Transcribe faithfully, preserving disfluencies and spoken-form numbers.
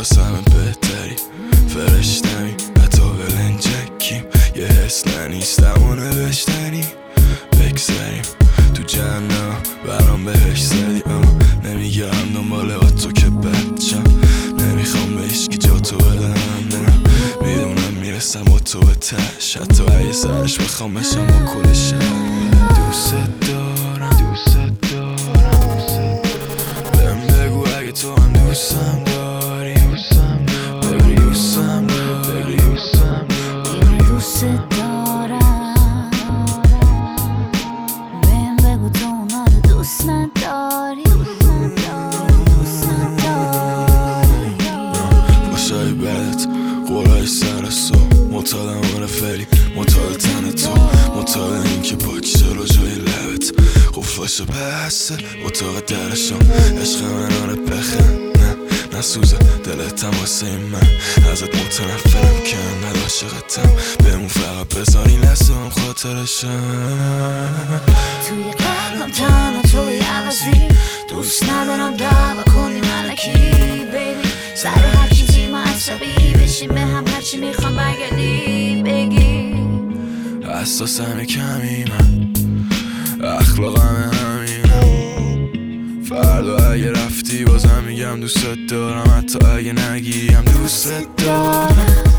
واسم بهتری فرشتمی حتی ولنجکیم یه حس ننیستم و نوشتنی بگذاریم تو جهنم برام بهش زدی نمیگرم دنبال تو که بچم نمیخوام به هیچکی جا تو بدم میدونم میرسم با تو به تش حتی اگه سرش بخوام بشم با کل شهر دوست دارم دوست دارم بهم بگو اگه تو هم دوستم داری دوستم داری دوستم داری دوستم داری دوست دارم بهم بگو تو اونا رو دوست نداری دوست نداری باشای بدت قولای سر سو معتادم آره فری معتاد تن تو معتاد این که پاک چرا جای لبت قفلاش بسته اتاق درشم عشق من آره بخن نه نسوزه دلتم واسه من ازت متنفرم که انقدر عاشقتم بهمون فقط بذاری لحظه‌ام خاطرشم توی قلبم تنها توی عوضی دوست ندارم دعوا کنی ملکی بیبی سر هر چیزی ما عصبی بشیم به هم هرچی میخوام برگردی بگی حساسم کمی من اخلاقم همینم فردا اگه رفتی بازم میگم دوست دارم حتی اگه نگیم دوست دارم